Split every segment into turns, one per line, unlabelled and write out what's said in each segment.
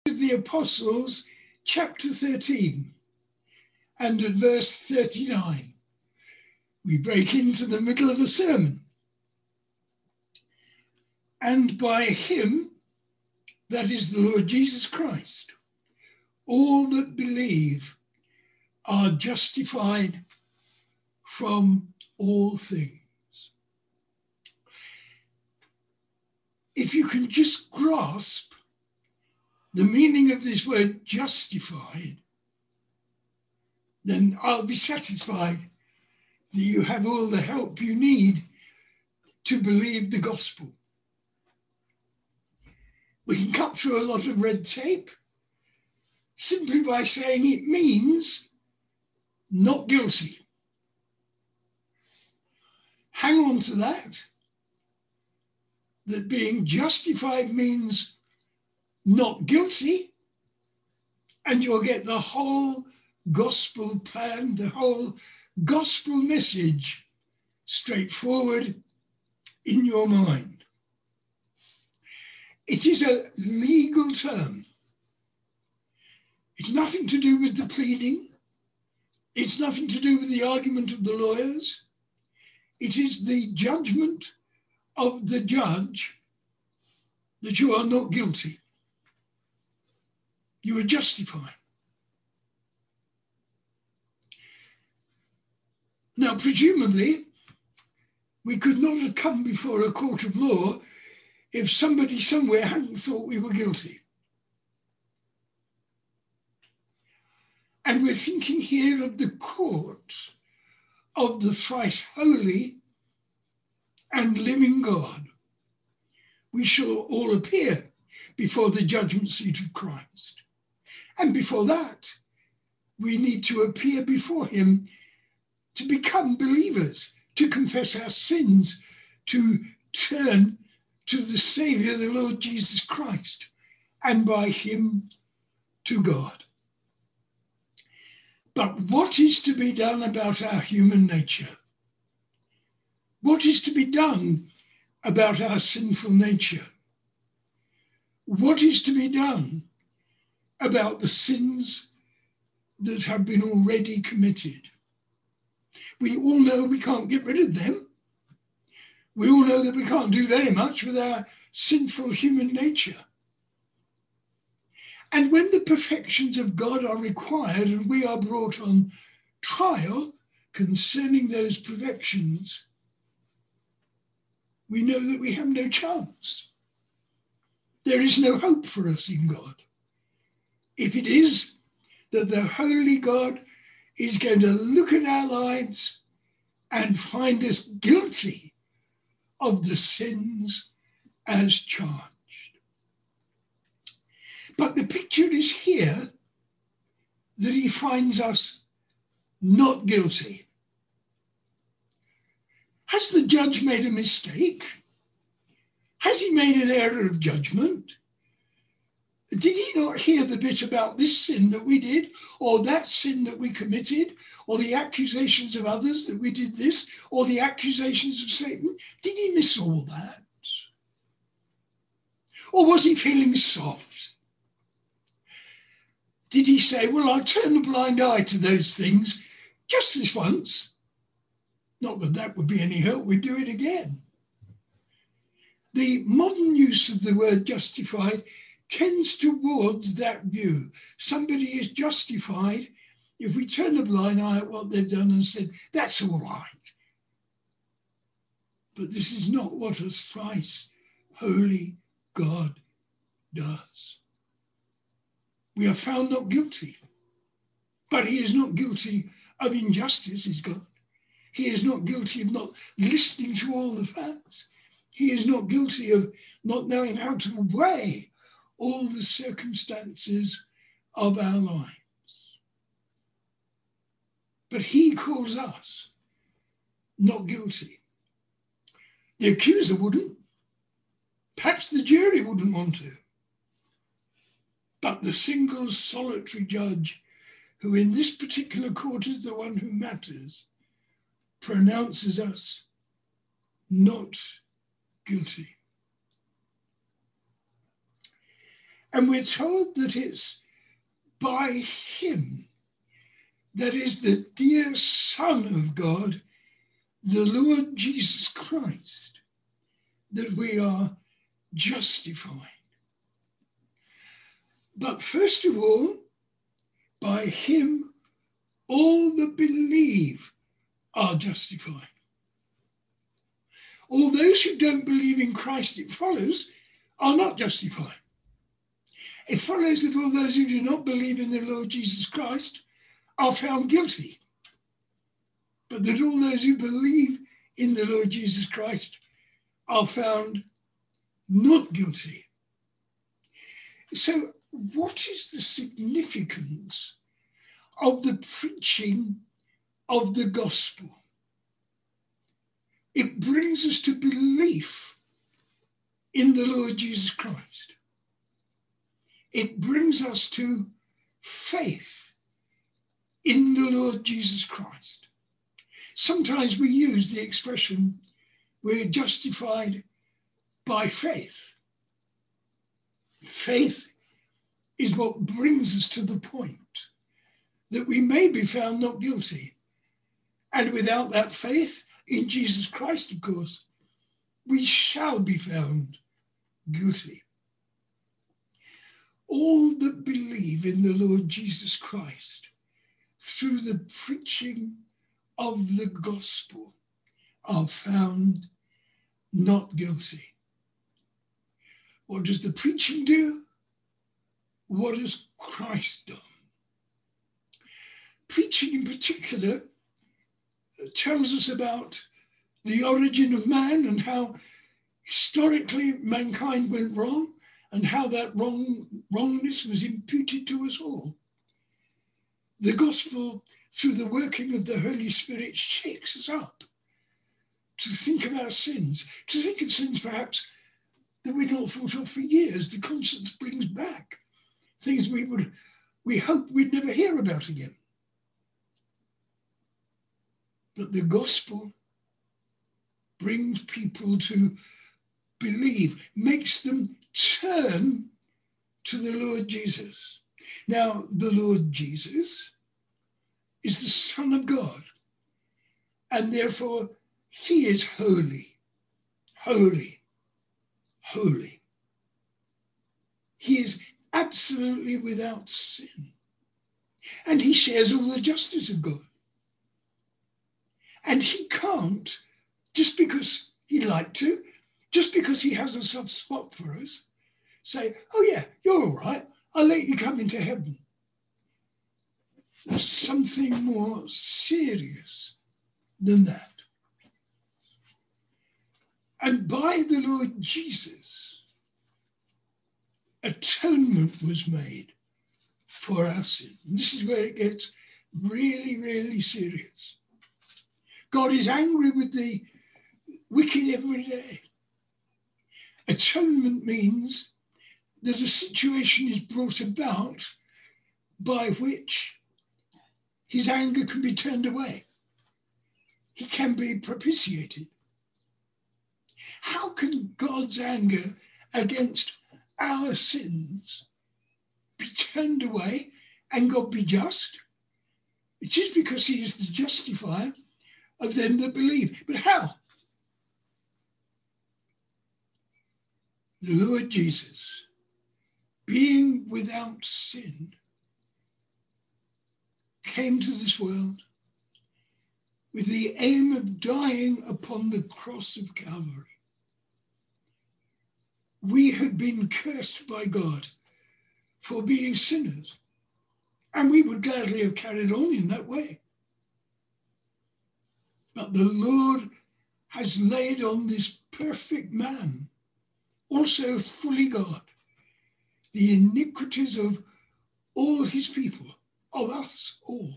of the Apostles, chapter 13, and at verse 39. We break into the middle of a sermon. And by him, that is the Lord Jesus Christ, all that believe are justified from all things. If you can just grasp the meaning of this word justified, then I'll be satisfied that you have all the help you need to believe the gospel. We can cut through a lot of red tape simply by saying it means not guilty. Hang on to that being justified means not guilty, and you'll get the whole gospel plan, the whole gospel message straightforward in your mind. It is a legal term. It's nothing to do with the pleading. It's nothing to do with the argument of the lawyers. It is the judgment of the judge that you are not guilty. You are justified. Now, presumably, we could not have come before a court of law if somebody somewhere hadn't thought we were guilty. And we're thinking here of the court of the thrice holy and living God. We shall all appear before the judgment seat of Christ. And before that, we need to appear before him to become believers, to confess our sins, to turn to the Saviour, the Lord Jesus Christ, and by him to God. But what is to be done about our human nature? What is to be done about our sinful nature? What is to be done about the sins that have been already committed? We all know we can't get rid of them. We all know that we can't do very much with our sinful human nature. And when the perfections of God are required and we are brought on trial concerning those perfections, we know that we have no chance. There is no hope for us in God. If it is that the holy God is going to look at our lives and find us guilty of the sins as charged. But the picture is here that he finds us not guilty. Has the judge made a mistake? Has he made an error of judgment? Did he not hear the bit about this sin that we did, or that sin that we committed, or the accusations of others that we did this, or the accusations of Satan? Did he miss all that? Or was he feeling soft? Did he say, well, I'll turn a blind eye to those things just this once? Not that that would be any help, we'd do it again. The modern use of the word justified tends towards that view. Somebody is justified if we turn a blind eye at what they've done and said, that's all right. But this is not what a thrice holy God does. We are found not guilty, but he is not guilty of injustice, is God. He is not guilty of not listening to all the facts. He is not guilty of not knowing how to weigh all the circumstances of our lives. But he calls us not guilty. The accuser wouldn't. Perhaps the jury wouldn't want to. But the single solitary judge, who in this particular court is the one who matters, pronounces us not guilty. And we're told that it's by him, that is the dear Son of God, the Lord Jesus Christ, that we are justified. But first of all, by him, all that believe are justified. All those who don't believe in Christ, it follows, are not justified. It follows that all those who do not believe in the Lord Jesus Christ are found guilty. But that all those who believe in the Lord Jesus Christ are found not guilty. So what is the significance of the preaching of the gospel? It brings us to belief in the Lord Jesus Christ. It brings us to faith in the Lord Jesus Christ. Sometimes we use the expression, we're justified by faith. Faith is what brings us to the point that we may be found not guilty. And without that faith in Jesus Christ, of course, we shall be found guilty. All that believe in the Lord Jesus Christ through the preaching of the gospel are found not guilty. What does the preaching do? What has Christ done? Preaching in particular tells us about the origin of man and how historically mankind went wrong and how that wrongness was imputed to us all. The gospel, through the working of the Holy Spirit, shakes us up to think of our sins, to think of sins perhaps that we'd not thought of for years. The conscience brings back things we hope we'd never hear about again. But the gospel brings people to believe, makes them turn to the Lord Jesus. Now, the Lord Jesus is the Son of God, and therefore he is holy, holy, holy. He is absolutely without sin, and he shares all the justice of God. And he can't, just because he'd like to, just because he has a soft spot for us, say, oh yeah, you're all right, I'll let you come into heaven. There's something more serious than that. And by the Lord Jesus, atonement was made for our sin. And this is where it gets really, really serious. God is angry with the wicked every day. Atonement means that a situation is brought about by which his anger can be turned away. He can be propitiated. How can God's anger against our sins be turned away and God be just? It is because he is the justifier of them that believe. But how? The Lord Jesus, being without sin, came to this world with the aim of dying upon the cross of Calvary. We had been cursed by God for being sinners, and we would gladly have carried on in that way. But the Lord has laid on this perfect man, also fully God, the iniquities of all his people, of us all.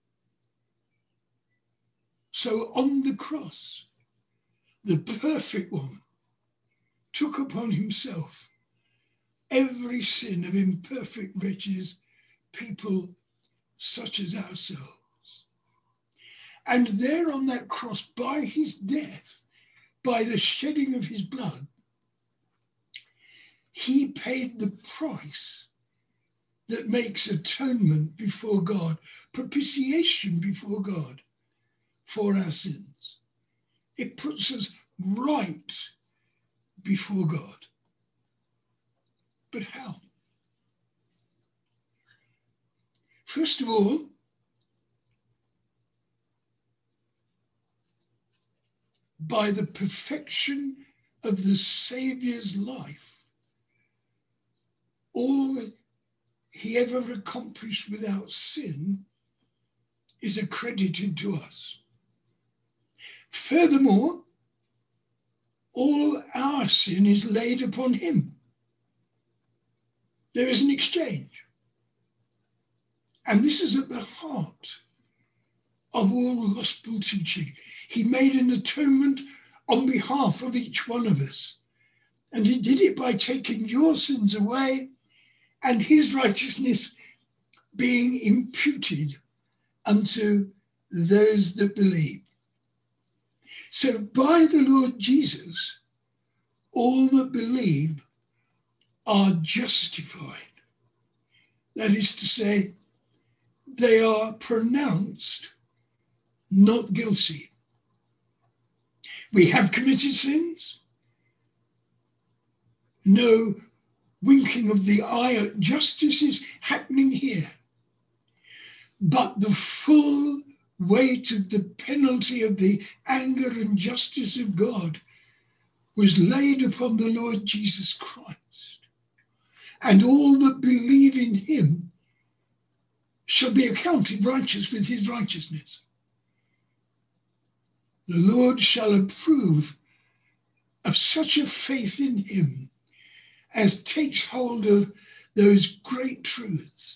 So on the cross, the perfect one took upon himself every sin of imperfect wretches, people such as ourselves. And there on that cross, by his death, by the shedding of his blood, he paid the price that makes atonement before God, propitiation before God for our sins. It puts us right before God. But how? First of all, by the perfection of the Saviour's life, all he ever accomplished without sin is accredited to us. Furthermore, all our sin is laid upon him. There is an exchange. And this is at the heart of all gospel teaching. He made an atonement on behalf of each one of us. And he did it by taking your sins away and his righteousness being imputed unto those that believe. So by the Lord Jesus, all that believe are justified. That is to say, they are pronounced not guilty. We have committed sins. No winking of the eye at justice is happening here. But the full weight of the penalty of the anger and justice of God was laid upon the Lord Jesus Christ. And all that believe in him shall be accounted righteous with his righteousness. The Lord shall approve of such a faith in him as takes hold of those great truths.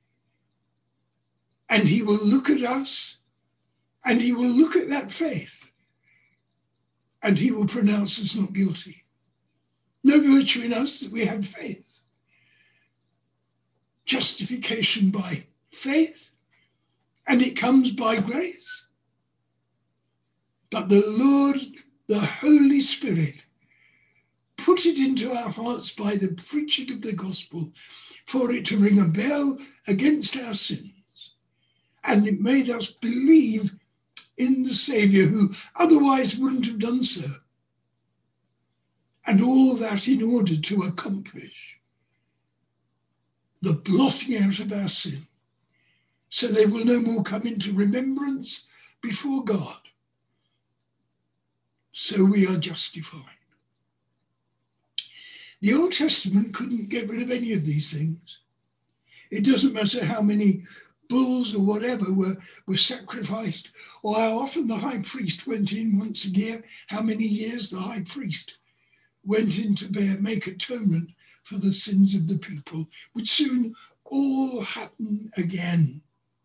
And he will look at us, and he will look at that faith, and he will pronounce us not guilty. No virtue in us that we have faith. Justification by faith, and it comes by grace. But the Lord, the Holy Spirit, put it into our hearts by the preaching of the gospel for it to ring a bell against our sins. And it made us believe in the Saviour who otherwise wouldn't have done so. And all that in order to accomplish the blotting out of our sin, so they will no more come into remembrance before God. So we are justified. The Old Testament couldn't get rid of any of these things. It doesn't matter how many bulls or whatever were sacrificed, or how often the high priest went in once a year, how many years the high priest went in to make atonement for the sins of the people, would soon all happen again.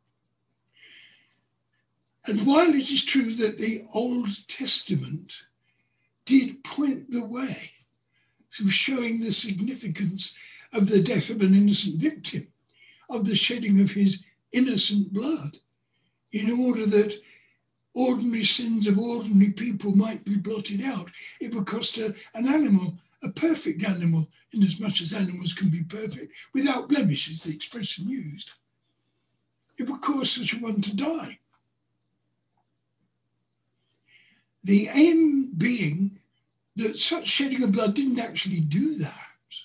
And while it is true that the Old Testament did point the way to showing the significance of the death of an innocent victim, of the shedding of his innocent blood, in order that ordinary sins of ordinary people might be blotted out, it would cost an animal, a perfect animal, in as much as animals can be perfect, without blemish is the expression used. It would cause such a one to die. The aim being that such shedding of blood didn't actually do that,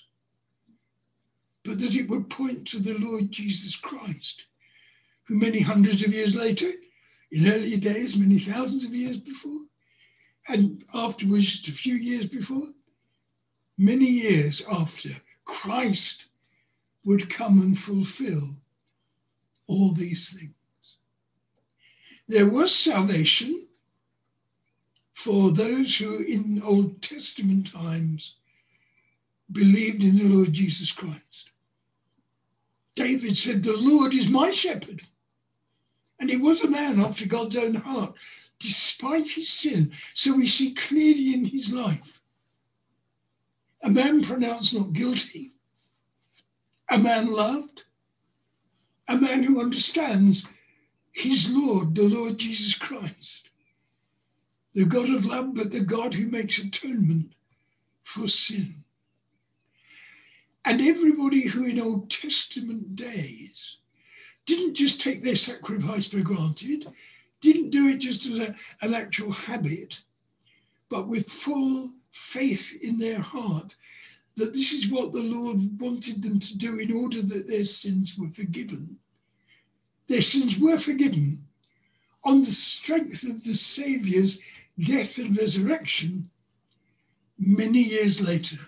but that it would point to the Lord Jesus Christ, who many hundreds of years later, in earlier days, many thousands of years before, and afterwards just a few years before, many years after, Christ would come and fulfill all these things. There was salvation for those who in Old Testament times believed in the Lord Jesus Christ. David said, "The Lord is my shepherd." And he was a man after God's own heart, despite his sin. So we see clearly in his life, a man pronounced not guilty, a man loved, a man who understands his Lord, the Lord Jesus Christ, the God of love, but the God who makes atonement for sin. And everybody who in Old Testament days didn't just take their sacrifice for granted, didn't do it just as an actual habit, but with full faith in their heart that this is what the Lord wanted them to do in order that their sins were forgiven. Their sins were forgiven on the strength of the Saviour's death and resurrection many years later.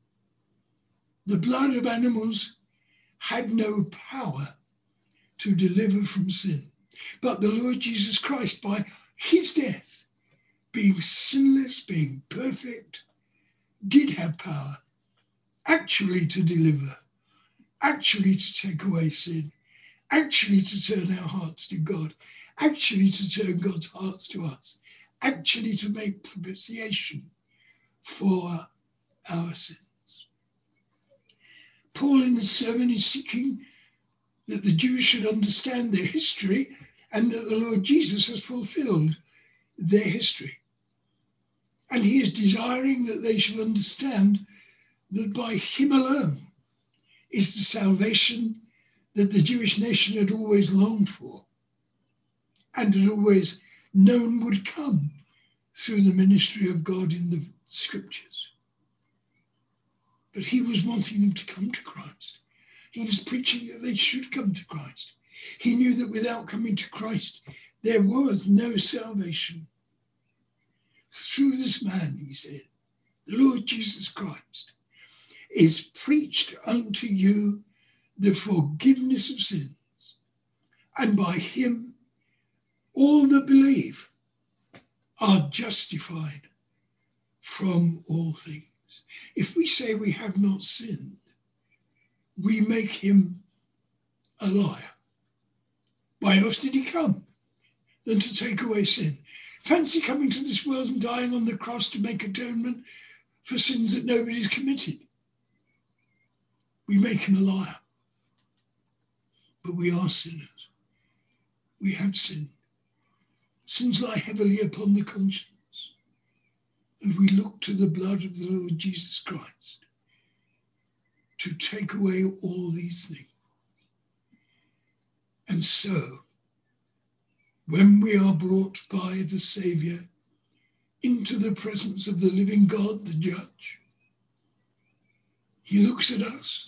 The blood of animals had no power to deliver from sin, but the Lord Jesus Christ, by his death, being sinless, being perfect, did have power actually to deliver, actually to take away sin, actually to turn our hearts to God, actually to turn God's hearts to us, actually to make propitiation for our sins. Paul in the sermon is seeking that the Jews should understand their history and that the Lord Jesus has fulfilled their history. And he is desiring that they should understand that by him alone is the salvation that the Jewish nation had always longed for and had always known would come through the ministry of God in the scriptures. But he was wanting them to come to Christ. He was preaching that they should come to Christ. He knew that without coming to Christ, there was no salvation. Through this man, he said, the Lord Jesus Christ, is preached unto you the forgiveness of sins, and by him all that believe are justified from all things. If we say we have not sinned, we make him a liar. Why else did he come than to take away sin? Fancy coming to this world and dying on the cross to make atonement for sins that nobody's committed. We make him a liar. But we are sinners. We have sinned. Sins lie heavily upon the conscience. And we look to the blood of the Lord Jesus Christ to take away all these things. And so, when we are brought by the Saviour into the presence of the living God, the judge, he looks at us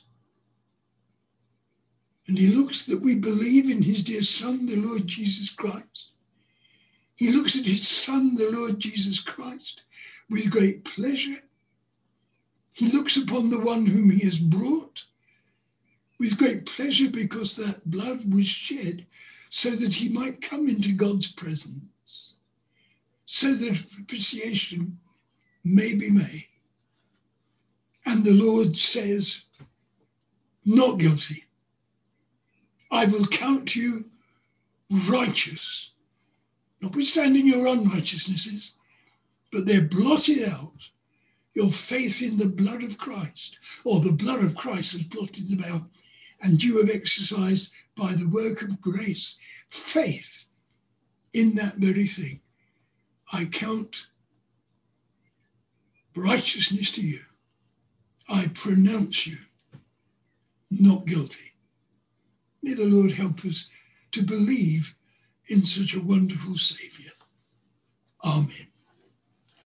and he looks that we believe in his dear Son, the Lord Jesus Christ. He looks at his Son, the Lord Jesus Christ, with great pleasure. He looks upon the one whom he has brought with great pleasure because that blood was shed so that he might come into God's presence, so that propitiation may be made. And the Lord says, not guilty. I will count you righteous, notwithstanding your unrighteousnesses, but they're blotted out. Your faith in the blood of Christ, or the blood of Christ has blotted them out, and you have exercised by the work of grace, faith in that very thing. I count righteousness to you. I pronounce you not guilty. May the Lord help us to believe in such a wonderful Saviour. Amen.